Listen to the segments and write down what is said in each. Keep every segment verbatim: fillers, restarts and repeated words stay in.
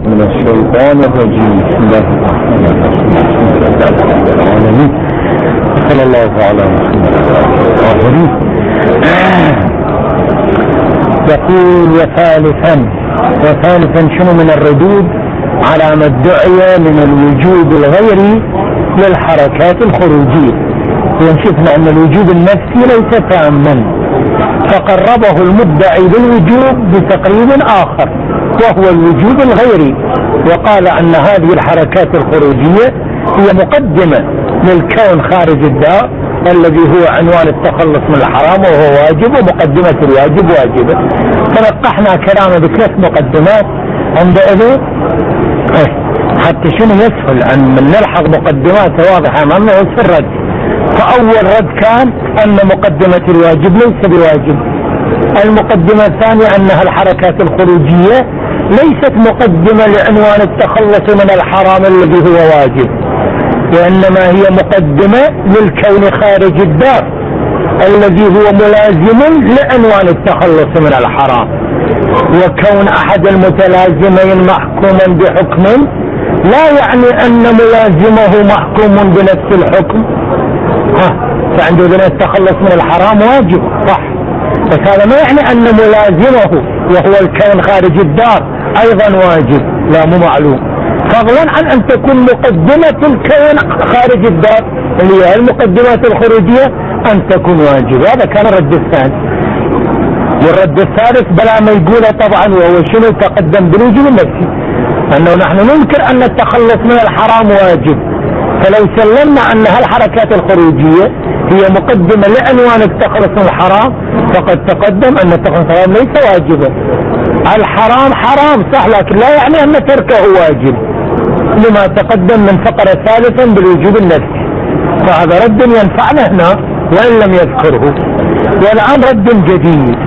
من الشيطان الرجيم. بسم الله الرحمن الرحيم. صلى الله على محمد. يقول وثالثا وثالثا شنو من الردود على ما ادعي من الوجود الغيري للحركات الخروجية. شفنا ان الوجود النفسي ليس تاما، فقربه المدعي بالوجود بتقريب اخر وهو الوجود الغيري، وقال ان هذه الحركات الخروجية هي مقدمة للكون خارج الدار الذي هو عنوان التخلص من الحرام وهو واجب، ومقدمة الواجب واجبة. فنقحنا كلامه بثلاث مقدمات عندئذ حتى شنو يسهل ان من نلحظ مقدمات واضحة امامنا ويصير رد. فاول رد كان ان مقدمة الواجب ليس بواجب. المقدمة الثانية انها الحركات الخروجية ليست مقدمة لعنوان التخلص من الحرام الذي هو واجب، وانما هي مقدمة للكون خارج الدار الذي هو ملازم لعنوان التخلص من الحرام. وكون احد المتلازمين محكوما بحكم لا يعني ان ملازمه محكوم بنفس الحكم. ها فعندنا التخلص من الحرام واجب صح، بس هذا ما يعني ان ملازمه وهو الكون خارج الدار ايضا واجب، لا مو معلوم. فضلا عن ان تكون مقدمة الكون خارج الدار اللي هي المقدمات الخروجية ان تكون واجب. هذا كان الرد الثاني. والرد الثالث بلا ما يقوله طبعا، وهو شنو تقدم بالوجوب النفسي، انه نحن ننكر ان التخلص من الحرام واجب. فلو سلمنا ان هالحركات الخروجية هي مقدمة لعنوان التخلص من الحرام فقد تقدم ان التخلص من الحرام ليس واجبا. الحرام حرام صح، لكن لا يعني ان تركه واجب لما تقدم من فقرة ثالثا بالوجوب النفسي. فهذا رد ينفعنا هنا وان لم يذكره. والان رد جديد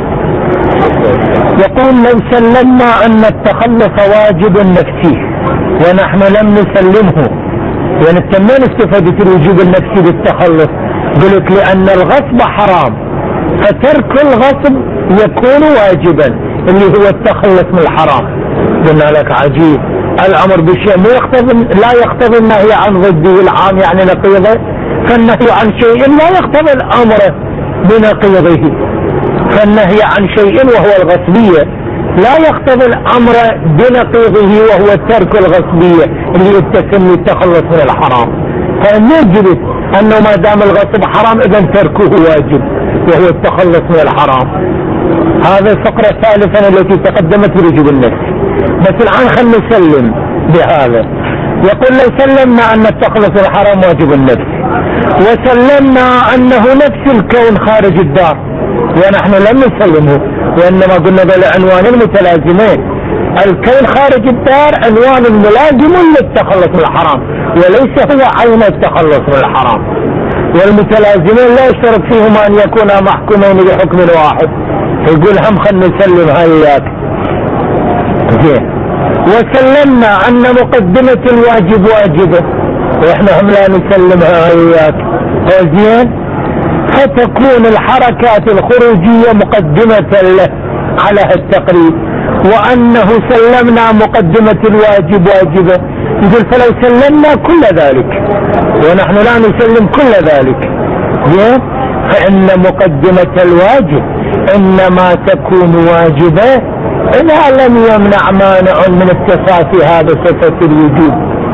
يقول لو سلمنا ان التخلص واجب نفسي ونحن لم نسلمه، يعني تمين استفادة الوجوب النفسي بالتخلص. قلت لان الغصب حرام فترك الغصب يكون واجبا اللي هو التخلص من الحرام. قلنا لك عجيب، الامر بالشيء ما يقتضي لا يقتضي النهي عن ضده العام يعني نقيضه، فالنهي عن شيء لا يقتضي الامر بنقيضه. فالنهي عن شيء وهو الغصبية لا يقتضي الامر بنقيضه وهو ترك الغصبية اللي يتسمى التخلص من الحرام. فنجد انه ما دام الغصب حرام اذا تركه واجب وهو التخلص من الحرام. هذا الفقرة الثالثة التي تقدمت بالوجوب النفسي. بس الآن خلنا نسلم بهذا. يقول لو سلمنا أن التخلص من الحرام واجب النفسي، وسلمنا أنه نفس الكون خارج الدار، ونحن لم نسلمه وإنما قلنا بالعنوان المتلازمين. الكون خارج الدار عنوان ملازم للتخلص من الحرام وليس هو عين التخلص من الحرام. والمتلازمين لا يشترط فيهما أن يكونا محكومين بحكم واحد. يقول هم خلنا نسلم هايات زين. وسلمنا ان مقدمة الواجب واجبة واحنا هم لا نسلمها هايات زين، فتكون الحركات الخروجية مقدمة له على التقريب، وانه سلمنا مقدمة الواجب واجبة. يقول فلو سلمنا كل ذلك ونحن لا نسلم كل ذلك زين، فان مقدمة الواجب انما تكون واجبة اذا لم يمنع مانع من اتصاف هذا صفة الوجوب.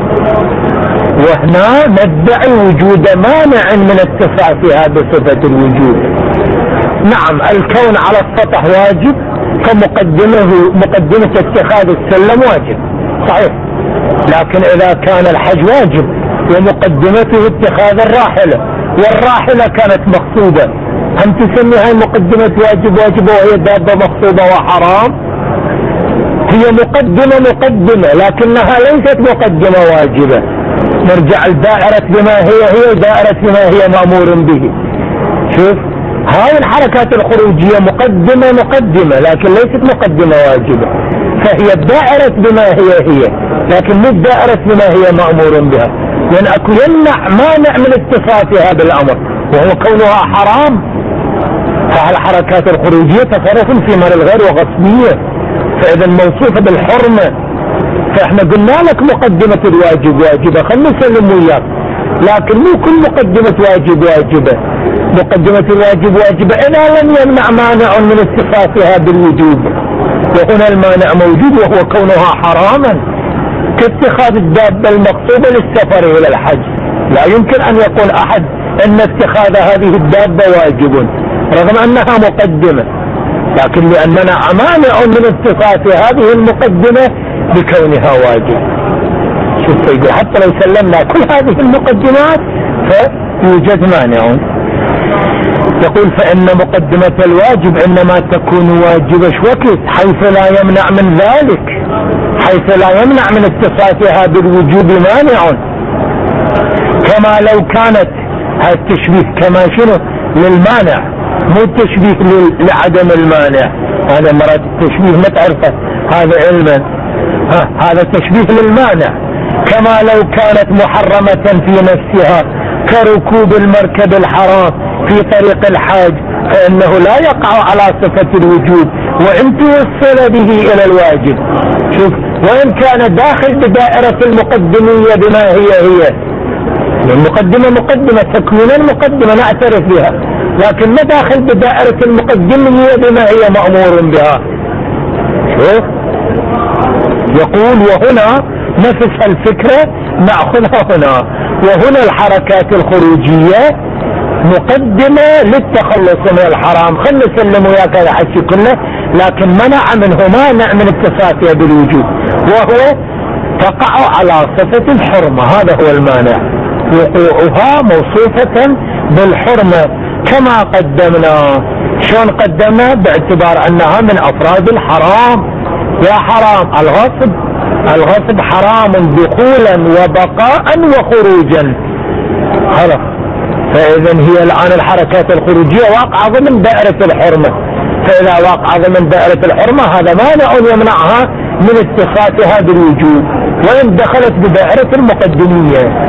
وهنا ندعي وجود مانع من اتصاف هذا صفة الوجوب. نعم الكون على السطح واجب، فمقدمه مقدمة اتخاذ السلم واجب صحيح، لكن اذا كان الحج واجب ومقدمته اتخاذ الراحلة والراحلة كانت مقصودة، هم تسمي هاي مقدمة واجب واجبة وهي دابة مقصودة وحرام؟ هي مقدمة مقدمة لكنها ليست مقدمة واجبة. نرجع الدائرة بما هي هي دائرة بما هي مأمور به. شوف هاي الحركات الخروجية مقدمة مقدمة لكن ليست مقدمة واجبة، فهي الدائرة بما هي هي لكن مش دائرة بما هي مأمور بها، لأن أكو يمنع مانع من اتصاف هذا الأمر وهو كونها حرام. فالحركات الخروجية تصرف في مال الغير وغصبية، فإذا موصوفة بالحرمة فاحنا قلنا لك مقدمة الواجب واجبة، خلنا نسلم وياك، لكن مو كل مقدمة واجب واجبة. مقدمة الواجب واجبة إذا لم يمنع مانع من اتصافها بالوجوب، وهنا المانع موجود وهو كونها حراما، كاتخاذ الدابة المقصودة للسفر إلى الحج. لا يمكن أن يقول أحد أن اتخاذ هذه الدابة واجب رغم أنها مقدمة، لكن لأننا مانع من اتصاف هذه المقدمة بكونها واجب. شوف يقول حتى لو سلمنا كل هذه المقدمات فيوجد مانع. يقول فإن مقدمة الواجب إنما تكون واجبة شوكت حيث لا يمنع من ذلك، حيث لا يمنع من اتصافها بالوجوب مانع، كما لو كانت هذا التشبيه كما شنو للمانع، مو التشبيه لعدم المانع. هذا مرات التشبيه ما تعرفه هذا علما، ها هذا تشبيه للمانع. كما لو كانت محرمة في نفسها كركوب المركب الحرام في طريق الحاج، فإنه لا يقع على صفة الوجوب وإن توصل به إلى الواجب. شوف، وإن كان داخل بدائرة المقدمية بما هي هي، المقدمة مقدمة تكوينا مقدمة نعترف بها، لكن ما داخل بدائرة المقدمية بما هي مأمور بها. شوف يقول وهنا نفس الفكرة نأخذها هنا، وهنا الحركات الخروجية مقدمة للتخلص من الحرام. خلنا نسلم وياك هذا حكي كله، لكن منع منه مانع من اتصافها بالوجوب، وهو تقع على صفة الحرمة. هذا هو المانع، وقوعها موصوفة بالحرمة كما قدمنا. شلون قدمنا؟ باعتبار انها من افراد الحرام. يا حرام الغصب، الغصب حرام دخولا وبقاء وخروجا. خلاص، فاذا هي الان الحركات الخروجية واقعة ضمن دائرة الحرمة، فاذا واقعة ضمن دائرة الحرمة هذا مانع يمنعها من اتصافها بالوجوب وان دخلت بدائرة المقدمية.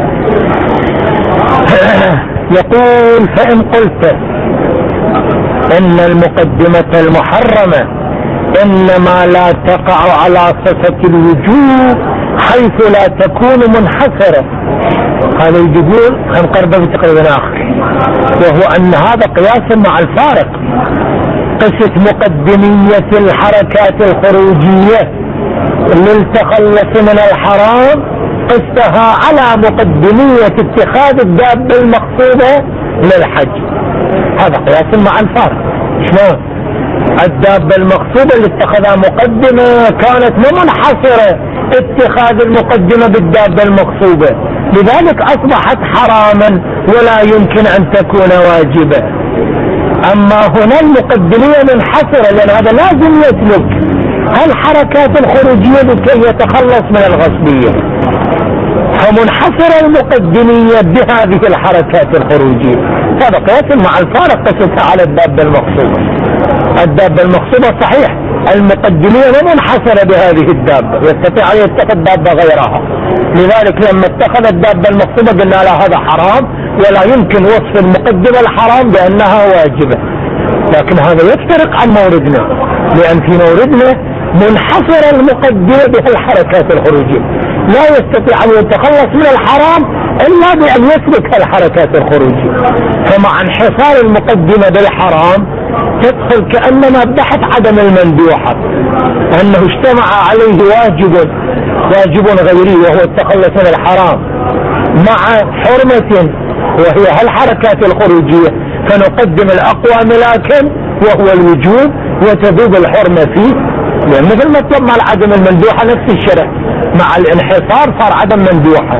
يقول فإن قلت إن المقدمة المحرمة إنما لا تقع على صفة الوجوب حيث لا تكون منحصرة، هذا يقول خنقرب بتقريبا آخر، وهو أن هذا قياس مع الفارق. قصة مقدمية الحركات الخروجية للتخلص من الحرام قصها على مقدمية اتخاذ الدابة المقصودة للحج. هذا قياس مع الفارق. شلون؟ الدابة المقصودة اللي اتخذها مقدمة كانت مو منحصرة اتخاذ المقدمة بالدابة المقصودة، لذلك اصبحت حراما ولا يمكن ان تكون واجبة. اما هنا المقدمية منحصرة، لان هذا لازم يسلك هالحركات الخروجية لكي يتخلص من الغصبية، فمنحصرة المقدمية بهذه الحركات الخروجية. هذا قياس مع الفارق قصتها على الدابة المقصودة. الدابة المقصودة صحيح المقدمية ما منحصرة بهذه الدابة، يستطيع ان يتخذ دابة غيرها، لذلك لما اتخذ الدابة المقصودة قلنا لا هذا حرام ولا يمكن وصف المقدمة الحرام بانها واجبة. لكن هذا يفترق عن موردنا، لان في موردنا منحصرة المقدمة بهالحركات الخروجية، لا يستطيع ان يتخلص من الحرام الا بان يسلك الحركات الخروجية. فمع انحصار المقدمة بالحرام تدخل كأنما بحث عدم المندوحة، انه اجتمع عليه واجب واجب غيري وهو التخلص من الحرام مع حرمة وهي هالحركات الخروجية، فنقدم الاقوى ملاكا وهو الوجوب وتذوب الحرمة فيه، لان مثل ما طلب مع عدم المندوحة نفس الشرع، مع الانحصار صار عدم مندوحة.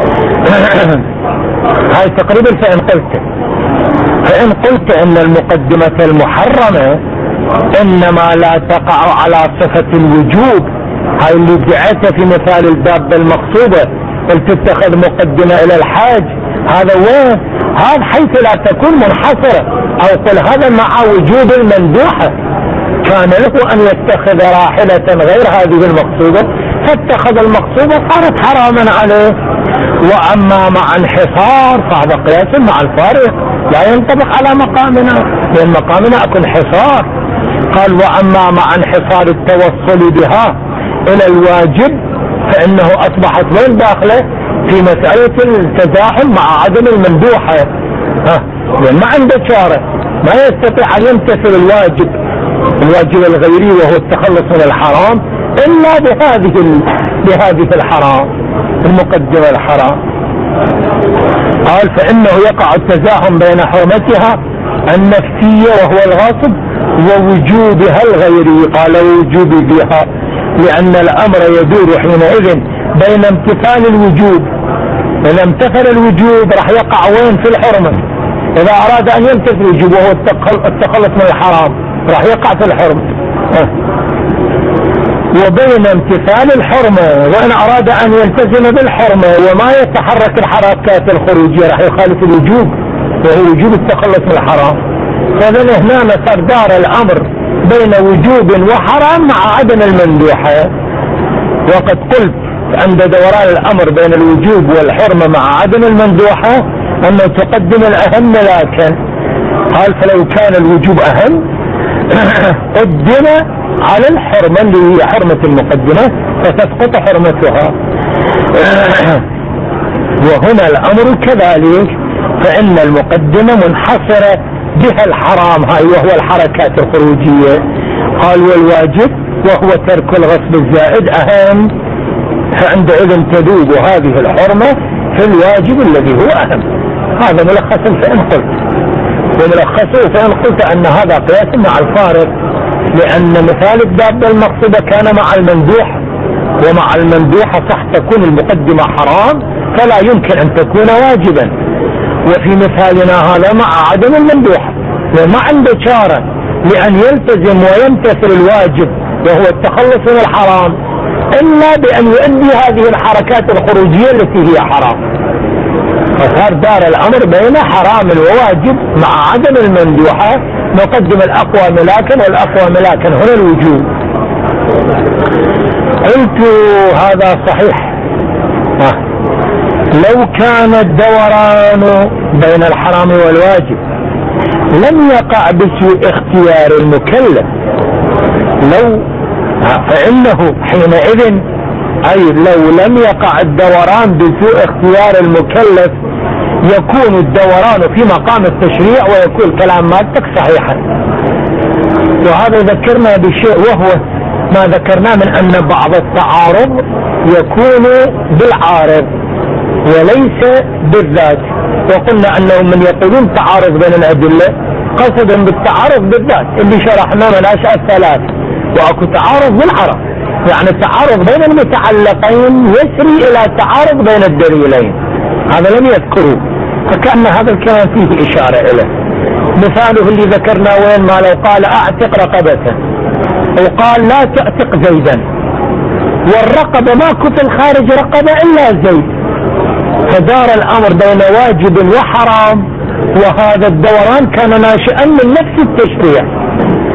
هاي تقريبا. فإن قلت فإن قلت ان المقدمة المحرمة انما لا تقع على صفة الوجوب، هاي اللي ادعيتها في مثال الدابة المقصودة، قلت تتخذ مقدمة الى الحاج، هذا وين؟ هذا حيث لا تكون منحصرة، او قل هذا مع وجود المندوحة، كان له ان يتخذ راحلة غير هذه المقصودة فاتخذ المقصودة صارت حراما عليه. واما مع انحصار فهذا قياس مع الفارق لا ينطبق على مقامنا، لان مقامنا اكو انحصار. قال واما مع انحصار التوصل بها الى الواجب فإنه أصبحت وين داخله في مسألة التزاحم مع عدم المندوحة. ها يعني ما عنده شارع، ما يستطيع أن يمتثل الواجب الواجب الغيري وهو التخلص من الحرام إلا بهذه بهذه الحرام المقدمة الحرام. قال فإنه يقع التزاحم بين حرمتها النفسية وهو الغاصب ووجوبها الغيري. قال وجوب بها لأن الأمر يدور حينئذ بين امتثال الوجوب. إذا امتثل الوجوب راح يقع وين؟ في الحرمة. إذا أراد أن يمتثل الوجوب وهو التخلص من الحرام راح يقع في الحرمة. وبين امتثال الحرمة وإن أراد أن يلتزم بالحرمة وما يتحرك الحركات الخروجية راح يخالف الوجوب وهو وجوب التخلص من الحرام. فإذا هنا صار دار الأمر بين وجوب وحرام مع عدم المندوحة. وقد قلت عند دوران الأمر بين الوجوب والحرمة مع عدم المندوحة أنه تقدم الأهم، لكن قال فلو كان الوجوب أهم قدم على الحرمة اللي هي حرمة المقدمة فتسقط حرمتها. وهنا الأمر كذلك، فإن المقدمة منحصرة بها الحرام هاي وهو الحركات الخروجية. قال والواجب وهو ترك الغصب الزائد أهم، فعندئذ تذوب هذه الحرمة في الواجب الذي هو أهم. هذا ملخص فإن قلت، وملخصه فإن قلت أن هذا قياس مع الفارق، لأن مثال الدابة المقصودة كان مع المندوح، ومع المندوحة صح تكون المقدمة حرام فلا يمكن أن تكون واجبا. وفي مثالنا هذا مع عدم المندوحة وما عنده شارع لأن يلتزم ويمتثل الواجب وهو التخلص من الحرام إلا بأن يؤدي هذه الحركات الخروجية التي هي حرام. فصار دار الأمر بين حرام وواجب مع عدم المندوحة، نقدم الأقوى ملاكا والأقوى ملاكا هنا الوجوب. قلت هذا صحيح آه. لو كان الدوران بين الحرام والواجب لم يقع بسوء اختيار المكلف، لو فإنه حينئذ أي لو لم يقع الدوران بسوء اختيار المكلف يكون الدوران في مقام التشريع ويكون كلام مالك صحيحا. وهذا ذكرنا بشيء وهو ما ذكرنا من أن بعض التعارض يكون بالعارض وليس بالذات، وقلنا أنهم من يقولون تعارض بين الأدلة قصدا بالتعارض بالذات اللي شرحنا مناشأ الثلاث، وأكو تعارض بالعرض يعني التعارض بين المتعلقين يسري إلى تعارض بين الدليلين. هذا لم يذكروه، فكأن هذا الكلام فيه إشارة إليه. مثاله اللي ذكرنا وين ما لو قال أعتق رقبة وقال لا تعتق زيدا، والرقبة ما كنت الخارج رقبة إلا زيد، فدار الأمر بين واجب وحرام، وهذا الدوران كان ناشئا من نفس التشريع.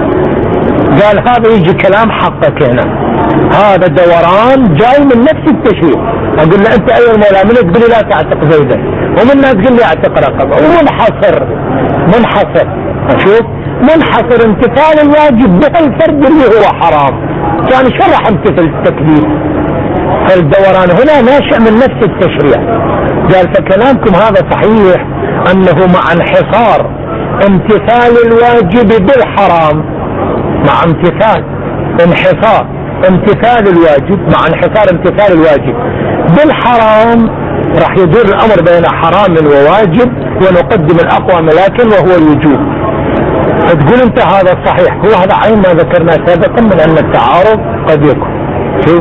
قال هذا يجي كلام حقك هنا، هذا دوران جاي من نفس التشريع. اقول له انت ايها المولى من تقول لي لا تعتق زيدا، ومنها تقول لي اعتق رقبه، ومنحصر منحصر اشوف منحصر امتثال الواجب بهالفرد اللي هو حرام، كان شو راح امتثل التكليف؟ فالدوران هنا ناشئ من نفس التشريع. قال فكلامكم هذا صحيح انه مع انحصار امتثال الواجب بالحرام، مع امتثال انحصار امتثال الواجب مع انحصار امتثال الواجب بالحرام راح يدور الامر بين حرام وواجب ونقدم الاقوى ملاكا وهو الوجوب. فتقول انت هذا صحيح، هو هذا عين ما ذكرنا سابقا من ان التعارض قد يكون. شوف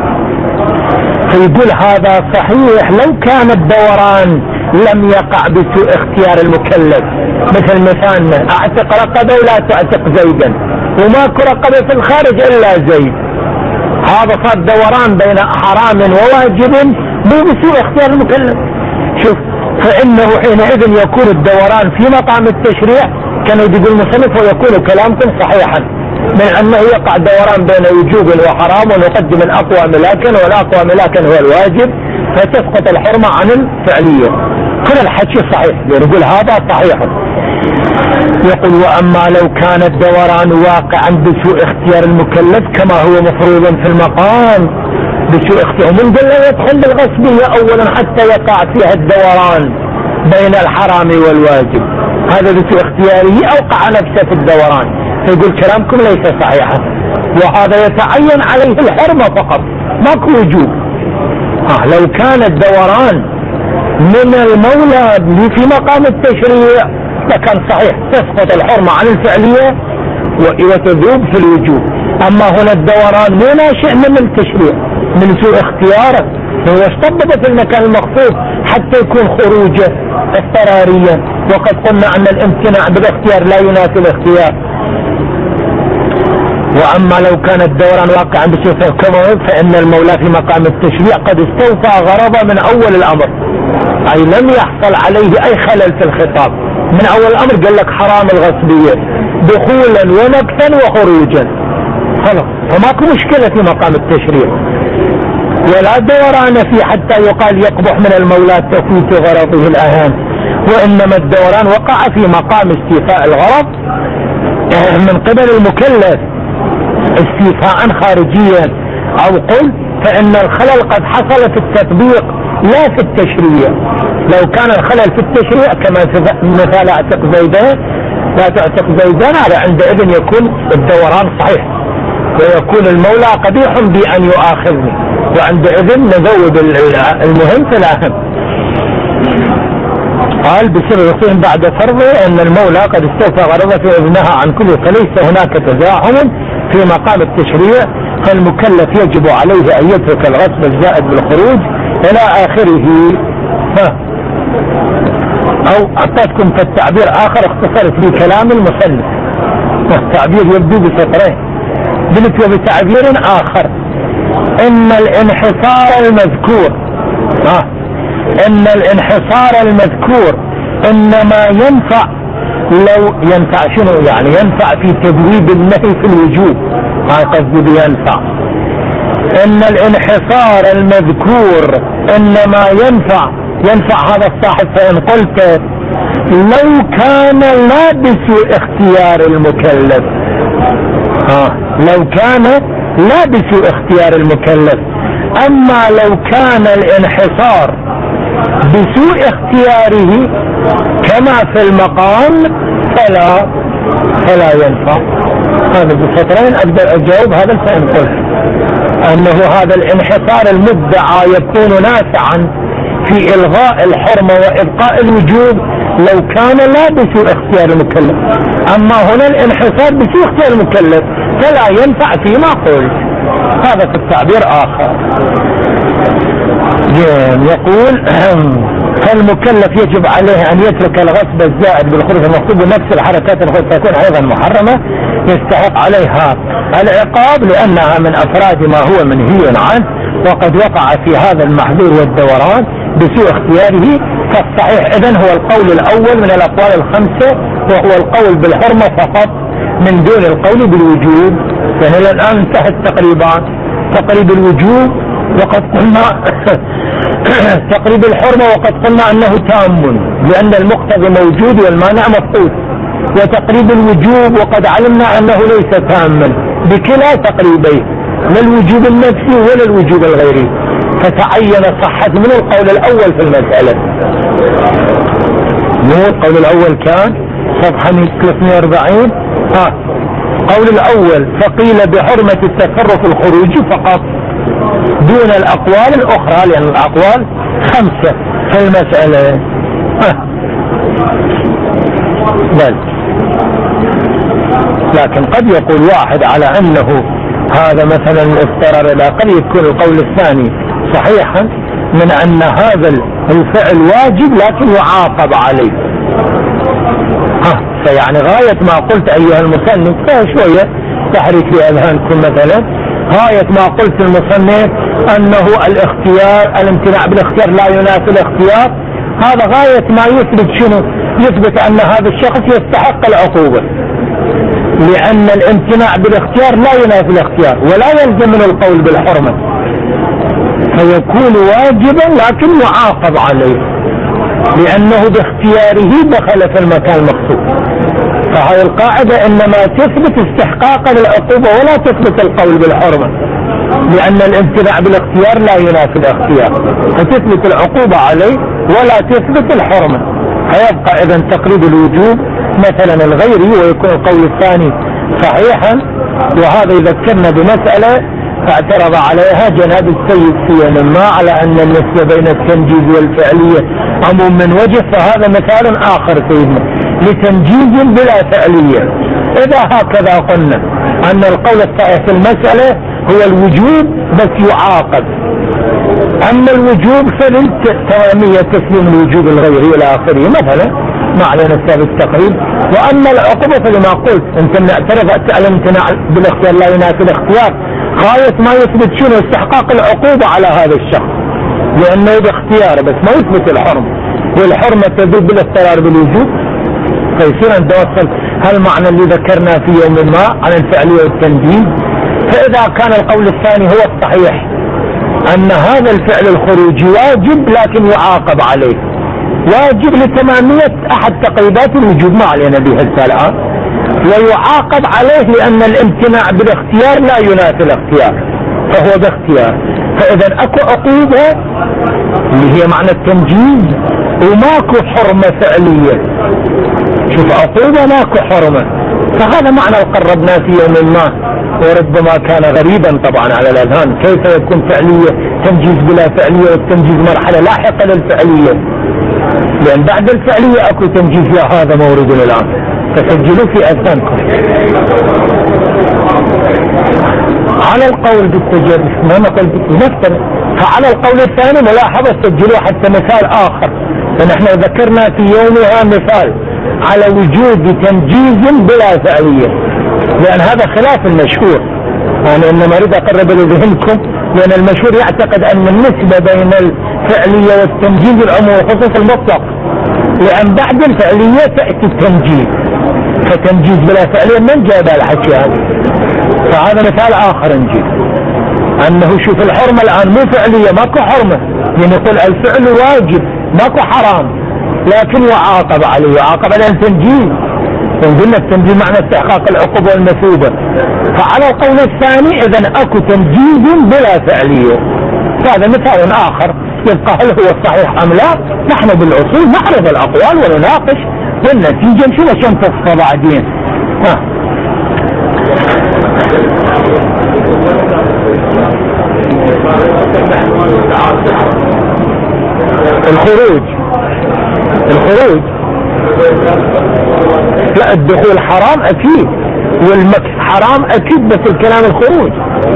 فيقول هذا صحيح لو كان الدوران لم يقع بسوء اختيار المكلف، مثل مثالنا اعتق رقبه ولا تعتق زيدا، وماكو رقبه في الخارج الا زيد، هذا صار دوران بين حرام وواجب مو بسوء اختيار المكلف. شوف فانه حينئذ يكون الدوران في مقام التشريع كان يقول المصنف ويكون كلامكم صحيحا من انه يقع دوران بين وجوب وحرام ونقدم الاقوى ملاكا، والاقوى ملاكا هو الواجب، فتسقط الحرمه عن الفعليه. كل الحكي صحيح، يقول هذا صحيح. يقول واما لو كان الدوران واقعا بسوء اختيار المكلف كما هو مفروض في المقام بسوء اختيار. من قال له يدخل بالغصبية أولا حتى يقع فيها الدوران بين الحرام والواجب، هذا بسوء اختياره أوقع نفسه في الدوران، فيقول كلامكم ليس صحيحا، وهذا يتعين عليه الحرمة فقط ماكو وجوب. آه لو كان الدوران من المولى في مقام التشريع لكان صحيح تسقط الحرمة عن الفعلية وتذوب في الوجوب. أما هنا الدوران مو ناشئ من التشريع، من سوء اختياره، هو اشتبط في المكان المخصوص حتى يكون خروجه اضطراريا، وقد قلنا أن الامتناع بالاختيار لا ينافي الاختيار. وأما لو كان الدوران واقعا بسوء الكمال فإن المولى في مقام التشريع قد استوفى غرضه من أول الأمر، أي لم يحصل عليه أي خلل في الخطاب من أول الأمر. قال لك حرام الغصبية دخولا ومكثا وخروجا، خلاص فماكو مشكلة في مقام التشريع، ولا دوران فيه حتى يقال يقبح من المولى تفويت غرضه الأهم. وإنما الدوران وقع في مقام استيفاء الغرض من قبل المكلف استيفاء خارجيا، أو قل فإن الخلل قد حصل في التطبيق لا في التشريع. لو كان الخلل في التشريع كما مثال اعتق زيدان لا تعتق زيدان، هذا عندئذ يكون الدوران صحيح ويكون المولى قبيح بأن يؤاخذني، وعندئذ نذوب المهم في الأهم. قال بسبب يقين بعد فرضه أن المولى قد استوفى غرضه في إذنها عن كل، فليس هناك تزاحم في مقام التشريع، فالمكلف يجب عليه أن يترك الغصب الزائد بالخروج إلى آخره. ها أو أعطيتكم في التعبير آخر اختصرت في كلام المصنف، التعبير يبدو بسطرين، قلت وبتعبير آخر إن الانحصار المذكور ها إن الانحصار المذكور إنما ينفع، لو ينفع شنو يعني؟ ينفع في تبويب النهي في الوجوب، ما قصدي بينفع. إن الانحصار المذكور إنما ينفع ينفع هذا الصاحب، فإن قلت لو كان لا بسوء اختيار المكلف، ها لو كان لا بسوء اختيار المكلف. أما لو كان الانحصار بسوء اختياره كما في المقام فلا فلا ينفع. هذا بسطرين أقدر أجاوب هذا. فإن قلت أنه هذا الانحصار المدعى يكون نافعا في إلغاء الحرمة وإبقاء الوجوب لو كان لا بسوء اختيار المكلف، أما هنا الانحصار بسوء اختيار المكلف فلا ينفع فيما قلت. هذا في التعبير آخر. يقول فالمكلف يجب عليه أن يترك الغصب الزائد بالخروج المقصود بنفس الحركات التي تكون أيضا محرمة يستحق عليها العقاب لأنها من أفراد ما هو منهي عنه، وقد وقع في هذا المحذور والدوران بسوء اختياره. فالصحيح إذن هو القول الأول من الأقوال الخمسة، وهو القول بالحرمة فقط من دون القول بالوجوب. يعني الآن انتهت تقريبا تقريب الوجوب، وقد قلنا تقريب الحرمة وقد قلنا أنه تام لأن المقتضي موجود والمانع مفقود، وتقريب الوجوب وقد علمنا أنه ليس تاما بكلا تقريبين، لا الوجوب النفسي ولا الوجوب الغيري، فتعين صحة من القول الأول في المسألة. مو القول الأول كان صفحة ثلاثمائة وأربعين ها قول الأول فقيل بحرمة التصرف الخروجي فقط دون الأقوال الأخرى، لأن الأقوال خمسة في المسألة. ها بل لكن قد يقول واحد على أنه هذا مثلا اضطرر، لا قد يكون القول الثاني صحيحا من أن هذا الفعل واجب لكن يعاقب عليه. ها فيعني غاية ما قلت أيها المصنف شوية تحريك في أذهانكم مثلا، غاية ما قلت المصنف أنه الاختيار الامتناع بالاختيار لا ينافي الاختيار، هذا غاية ما يثبت شنو؟ يثبت أن هذا الشخص يستحق العقوبة، لأن الامتناع بالاختيار لا ينافي الاختيار ولا يلزم من القول بالحرمة، فيكون واجبا لكن يعاقب عليه لأنه باختياره دخل في المكان المقصود. فهذه القاعدة إنما تثبت استحقاقا للعقوبة ولا تثبت القول بالحرمة. لأن الامتناع بالاختيار لا ينافي الاختيار، فتثبت العقوبة عليه ولا تثبت الحرمة، فيبقى إذن تقليد الوجوب مثلا الغيري، ويكون القول الثاني صحيحا. وهذا يذكرنا بمسألة فاعترض عليها جناب السيد في ما على أن النسبة بين التنجيز والفعلية عموم من وجه، فهذا مثال آخر سيدنا لتنجيز بلا فعلية. إذا هكذا قلنا أن القول الصحيح في المسألة هو الوجوب بس يعاقب، أما الوجوب فللتمامية تسليم الوجوب الغيري إلى آخره مثلا، ما علينا السابق التقريب. وأما العقوبة فلما قلت أنت من اعترف على الامتناع بالاختيار لا ينافي الاختيار، غاية ما يثبت شنو استحقاق العقوبة على هذا الشخص لأنه باختياره، بس ما يثبت الحرم، والحرمة تزول بالاضطرار بالوجوب. فيصير نتوصل هل معنى اللي ذكرنا في يوم ما عن الفعلية والتنجيز. فإذا كان القول الثاني هو الصحيح أن هذا الفعل الخروجي واجب لكن يعاقب عليه، واجب لتمامية أحد تقريبات الوجوب ما علينا بها الآن، ويعاقب عليه لأن الامتناع بالاختيار لا ينافي الاختيار فهو باختيار. فإذا أكو عقوبة اللي هي معنى التنجيز وماكو حرمة فعلية. شوف عقوبة ماكو حرمة، فهذا معنى قربنا في يوم ما، وربما كان غريبا طبعا على الأذهان كيف يكون فعلية تنجيز بلا فعلية، والتنجيز مرحلة لاحقة للفعلية، لأن بعد الفعلية أكو تنجيز. يا هذا مورد الآن تسجلوا في أذهانكم. على القول بالتجربة ما نقول نفترض، فعلى القول الثاني ملاحظة سجلوا حتى مثال آخر، فنحن ذكرنا في يومها مثال على وجود تنجيز بلا فعلية، لأن هذا خلاف المشهور. أنا إنما أريد أقرب لذهنكم، لأن المشهور يعتقد أن النسبة بين الفعلية والتنجيز العموم خصوص المطلق، لأن بعد الفعلية تأتي التنجيز، فتنجيز بلا فعلية من جاب الحكي هذا. فهذا مثال آخر نجيب أنه شوف الحرمة الآن مو فعلية، ماكو حرمة، يعني يقول الفعل واجب ماكو حرام لكن يعاقب عليه، يعاقب عليه التنجيز. قلنا التنجيز معنى استحقاق العقوبة والمثوبة. فعلى القول الثاني إذن أكو تنجيز بلا فعلية، هذا مثال آخر. يبقى هل هو الصحيح أم لا؟ نحن بالأصول نعرض الأقوال ونناقش والنتيجة نشوف عشان تصفى بعدين. ها. الخروج الخروج لا، الدخول حرام أكيد والمكس حرام أكيد، بس الكلام الخروج.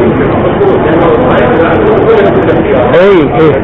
اي اي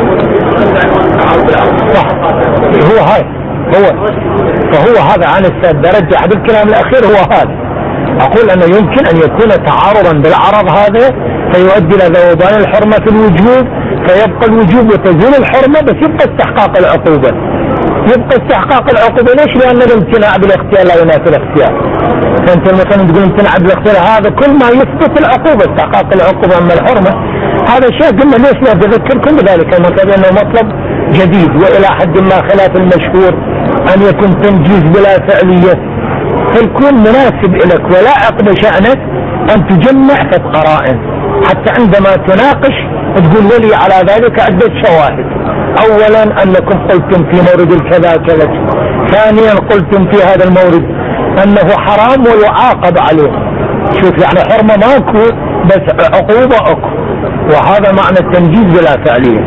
صح، هو هاي هو فهو هذا عن الدرجة عند الكلام الأخير هو هذا. أقول أنه يمكن أن يكون تعارضا بالعرض هذا فيؤدي إلى ذوبان الحرمة في الوجوب، فيبقى الوجوب وتزول الحرمة، بس يبقى استحقاق العقوبة. يبقى استحقاق العقوبة ليش؟ لأن الامتناع بالاختيار لا ينافي الاختيار. فأنت مثلا تقول امتناع بالاختيار، هذا كل ما يثبت العقوبة استحقاق العقوبة. أما الحرمة هذا شيء قلنا ليش لا تذكركم بذلك المطلب أنه مطلب جديد، وإلى حد ما خلاف المشهور أن يكون تنجيز بلا فعلية، فيكون مناسب لك ولائق بشأنك أن تجمع في قرائن، حتى عندما تناقش تقول لي على ذلك عدة شواهد. أولا أنكم قلتم في مورد الكذا كذا، ثانيا قلتم في هذا المورد أنه حرام ويعاقب عليه. شوف يعني حرمة ماكو بس عقوبة أكو، وهذا معنى التنجيز بلا فعلية.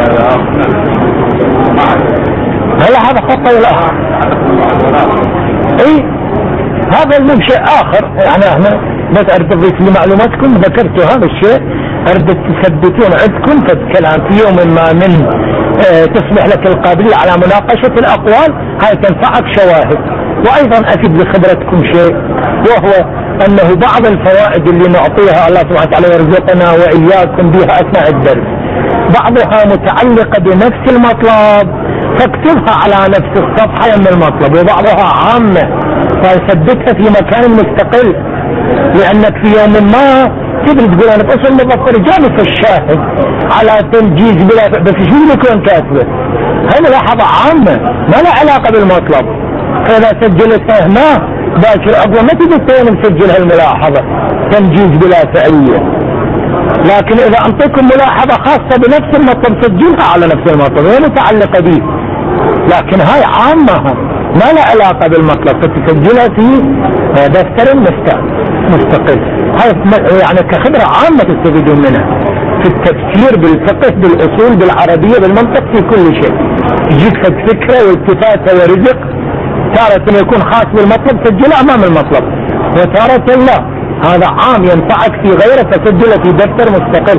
هل هذا خطأ ولا اي هذا الممشى آخر؟ يعني احنا بس أريد أضيف لمعلوماتكم ذكرت هذا الشيء، أريد تثبتون عندكم فالكلام في يوم ما من اه تصبح لك القابلية على مناقشة الأقوال، هاي تنفعك شواهد. وأيضا أفيد بخبرتكم شيء، وهو أنه بعض الفوائد اللي نعطيها الله سبحانه وتعالى يرزقنا وإياكم بها أثناء الدرس بعضها متعلقة بنفس المطلب فاكتبها على نفس الصفحة من المطلب، وبعضها عامة فيثبتها في مكان مستقل، لأنك في يوم ما تبي تقول أنا بأصل مضطر جانب الشاهد على تنجيز بلا، بس شو يكون كاتبه هاي ملاحظة عامة ما لها علاقة بالمطلب. فإذا سجلتها هنا باكر أقوى ما تبي تين مسجل هالملاحظة تنجيز بلا فعلية. لكن اذا انطيكم ملاحظة خاصة بنفس المطلب سجلها على نفس المطلب هي متعلقة به، لكن هاي عامة ما لها علاقة بالمطلب فتسجلها في دفتر مستقل. هاي يعني كخبرة عامة تستفيدون منها في التفسير بالفقه بالاصول بالعربية بالمنطق في كل شيء. يجيك فكرة والتفاتة ورزق، تارة يكون خاص بالمطلب سجله امام المطلب، وتارة لا، هذا عام ينفعك في غيره فسجله في دفتر مستقل.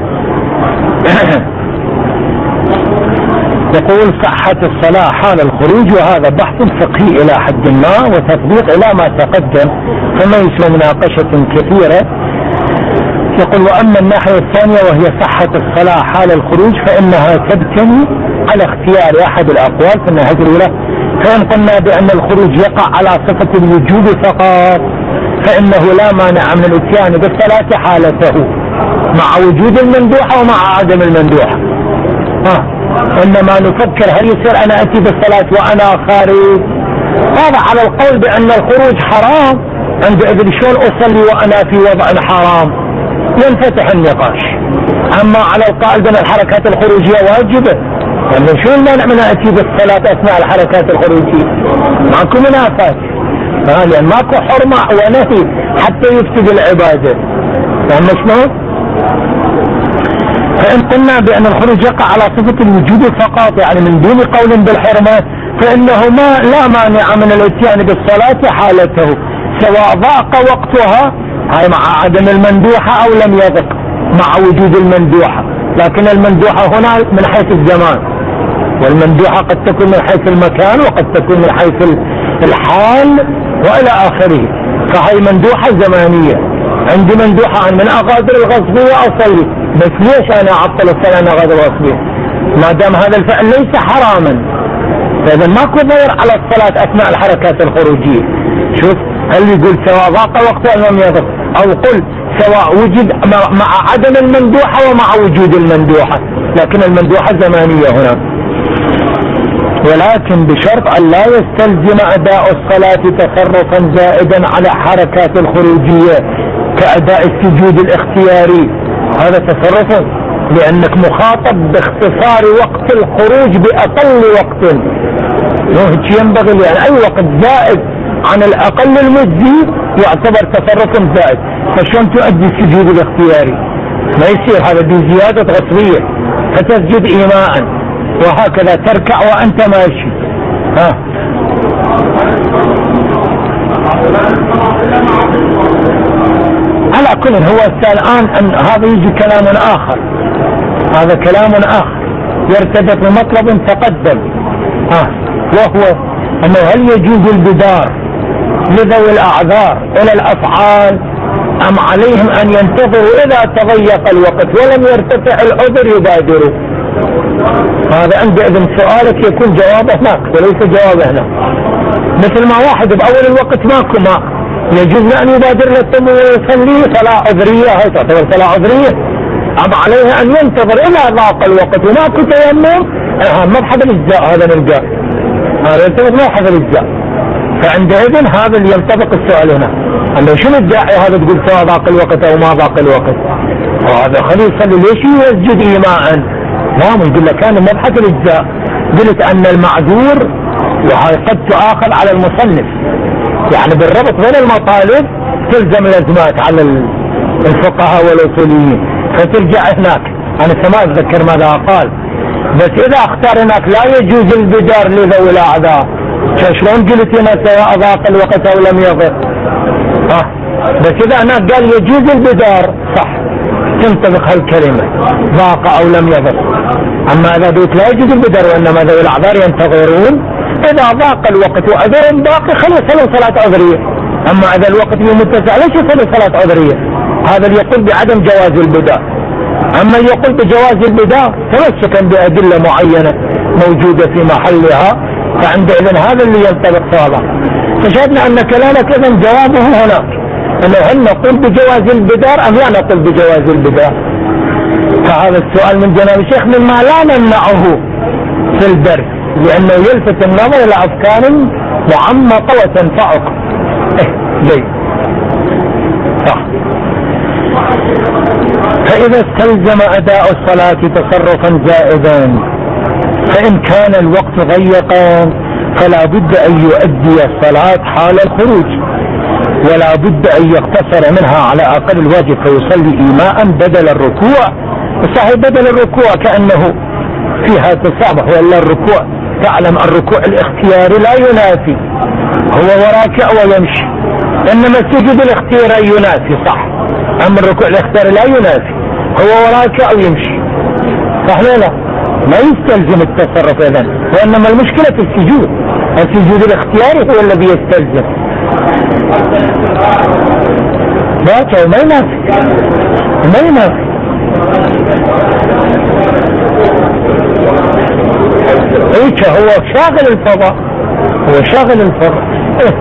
يقول صحة الصلاة حال الخروج، وهذا بحث فقهي الى حد ما وتطبيق الى ما تقدم فما يسوى مناقشة كثيرة. يقول واما الناحية الثانية وهي صحة الصلاة حال الخروج فانها تبتني على اختيار احد الاقوال في الناحية الاولى. فان قلنا بان الخروج يقع على صفة الوجوب فقط فانه لا مانع من الاتيان بالصلاة حالته مع وجود المندوحة ومع عدم المندوحة. ها انما نفكر هل يصير انا اتي بالصلاة وانا خارج؟ هذا على القول بان الخروج حرام، عندئذ شلون اصلي وانا في وضع حرام؟ ينفتح النقاش. اما على القائل بان الحركات الخروجية واجبة، يعني شو المانع من اتي بالصلاة اثناء الحركات الخروجية؟ ماكو منافات، لان ماكو حرمة ونهي حتى يفسد العبادة. فهم شلون؟ فان قلنا بان الخروج يقع على صفة الوجود فقط يعني من دون قول بالحرمة فانه ما لا مانع من الاتيان بالصلاة حالته سواء ضاق وقتها، هاي مع عدم المندوحة او لم يضق مع وجود المندوحة. لكن المندوحة هنا من حيث الزمان، والمندوحة قد تكون من حيث المكان وقد تكون من حيث الحال والى اخره. فهي مندوحة زمانية. عندي مندوحة من اغادر الغصبية اصلي، بس ليش انا اعطل الصلاة انا اغادر الغصبية؟ ما دام هذا الفعل ليس حراما فاذا ماكو ضير على الصلاة اثناء الحركات الخروجية. شوف هل يقول سواء ضاق وقته لم يضق، او قل سواء وجد مع عدم المندوحة ومع وجود المندوحة، لكن المندوحة زمانية هنا. ولكن بشرط ان لا يستلزم اداء الصلاة تصرفا زائدا على حركات الخروجية كاداء السجود الاختياري، هذا تصرف لانك مخاطب باختصار وقت الخروج باقل وقت. ينبغي يعني اي وقت زائد عن الاقل المجزي يعتبر تصرف زائد. فشون تؤدي السجود الاختياري؟ ما يصير، هذا بزيادة غصبية، فتسجد ايماء وهكذا تركع وانت ماشي. ها على كل هو الان ان هذا يجي كلام اخر، هذا كلام اخر يرتبط بمطلب تقدم. ها وهو انه هل يجوز البدار لذوي الاعذار الى الافعال ام عليهم ان ينتظروا اذا تضيق الوقت ولم يرتفع العذر يبادروا؟ هذا عندئذ سؤالك يكون جوابه هناك وليس جوابه هنا. مثل ما واحد باول الوقت ماكو ماء يجوز ان يبادر للتم ويصلي صلاة عذرية، هاي تعتبر صلاة عذرية، ام عليه ان ينتظر الى ضاق الوقت وماكو تيمم؟ اه مذهب الاجزاء هذا نلقاه، هذا يرتبط مذهب الاجزاء. فعندئذ هذا اللي ينطبق السؤال هنا، انه شنو الداعي هذا تقول سواء ضاق الوقت او ما ضاق الوقت؟ وهذا خليه يصلي ليش يسجد ايماء؟ لا يقول لك انا مبحث الاجزاء قلت ان المعذور وهي قد تؤاخذ على المصنف، يعني بالربط بين المطالب تلزم الازمات على الفقهاء والاصوليين، فترجع هناك. انا ما اتذكر ماذا قال، بس اذا اختار هناك لا يجوز البدار لذوي الاعذار، شلون قلت هنا سواء ضاق الوقت او لم يضق؟ ها بس اذا هناك قال يجوز البدار صح تنطبق هالكلمة ضاق او لم يضق. اما اذا قلت لا يجوز البدار وانما ذوي الاعذار ينتظرون، اذا ضاق الوقت واذرهم باقي خلوا يصلوا صلاة عذرية. اما اذا الوقت متسع ليش يصلوا صلاة عذرية؟ هذا اللي يقول بعدم جواز البدار. اما اللي يقول بجواز البدار تمسكا بادلة معينة موجودة في محلها، فعندئذ هذا اللي ينطبق صلاة. فشاهدنا ان كلامك اذا جوابه هناك انه هل نقول بجواز البدار ام لا نقول بجواز البدار؟ فهذا السؤال من جناب الشيخ مما لا نمنعه في الدرس، لانه يلفت النظر الى افكار معمقة وتنفعك. ايه جيد صح. فإذا استلزم أداء الصلاة تصرفا زائدا فإن كان الوقت ضيقا فلا بد أن يؤدي الصلاة حال الخروج، ولا بد أن يقتصر منها على أقل الواجب فيصلي إيماء بدل الركوع. صحيح بدل الركوع كأنه فيها تسامح، وإلا الركوع تعلم الركوع الاختياري لا ينافي، هو وراكع ويمشي، إنما السجود الاختياري ينافي صح، أما الركوع الاختياري لا ينافي، هو وراكع ويمشي صح لا؟ ما يستلزم التصرف إذن، وإنما المشكلة في السجود، السجود الاختياري هو الذي يستلزم. باكر ما ينافي ما ينافي ايش هو شاغل الفضاء، هو شاغل الفضاء إيه؟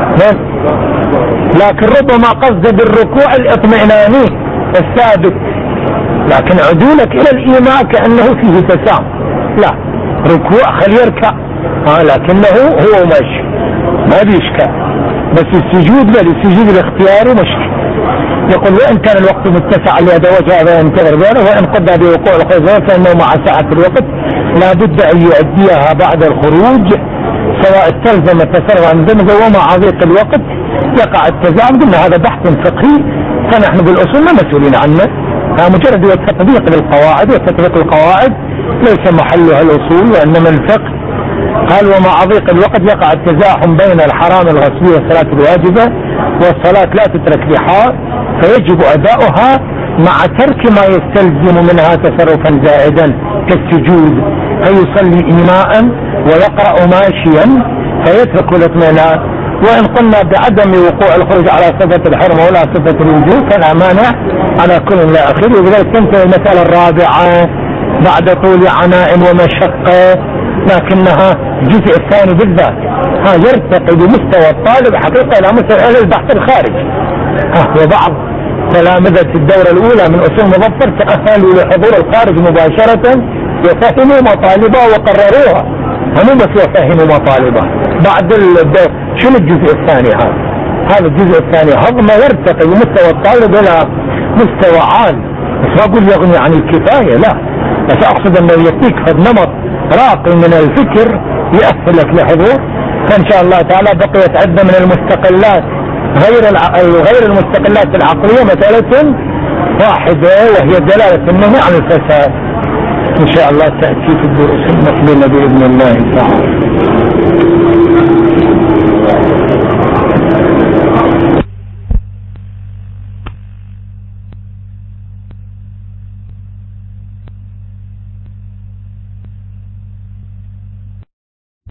لكن ربما قصد بالركوع الاطمئناني الثابت، لكن عدولك الى الايماء كأنه فيه تسامح، لا ركوع خلي يركع آه لكنه هو ماشي ما بيشكل، بس السجود بل السجود الاختياري مشكل. يقول وإن كان الوقت متسع لهذا وجاء ينتظر بينه، وإن قضى بوقوع الخروج فإنه مع ساعة الوقت لا بد أن يؤديها بعد الخروج سواء استلزم التصرف عن ذنب ومع ضيق الوقت يقع التزام. قلنا هذا بحث فقهي فنحن بالأصول ما مسؤولين عنه، هذا مجرد هو تطبيق للقواعد، وتطبيق القواعد ليس محلها الأصول وإنما الفقه. قال ومع ضيق الوقت يقع التزاحم بين الحرام الغصبي والصلاة الواجبة، والصلاة لا تترك بحال فيجب أداؤها مع ترك ما يستلزم منها تصرفا زائدا كالسجود، فيصلي إيماء ويقرأ ماشيا فيترك الاطمئنان. وإن قلنا بعدم وقوع الخروج على صفة الحرمة ولا صفة الوجوب فلا مانع على كل لا أخير. وبذلك تنتهي المسألة الرابعة بعد طول عناء ومشقة، لكنها الجزء الثاني بالذات ها يرتقي بمستوى الطالب حقيقة الى مستوى البحث الخارجي. ها وبعض تلامذة الدورة الأولى من أصول مظفر تأهلوا لحضور الخارج مباشرة وفهموا مطالبها وقرروها، هم بس وفهموا مطالبها بعد الدور. شنو الجزء الثاني هذا؟ هذا الجزء الثاني هضم يرتقي بمستوى الطالب إلى مستوى عال، بس ما أقول يغني عن الكفاية لا، بس أقصد أنه يأتيك فد نمط راقي من الفكر يأهلك لحضور. فإن شاء الله تعالى بقيت عدة من المستقلات غير الع... غير المستقلات العقلية مسألة واحدة وهي دلالة النهي عن الفساد، إن شاء الله تأتي في الدروس المقبلة بإذن الله تعالى.